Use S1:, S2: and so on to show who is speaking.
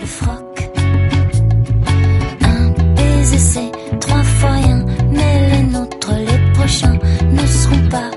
S1: le froc. Un baiser c'est 3 fois rien, mais les nôtres, les prochains, ne seront pas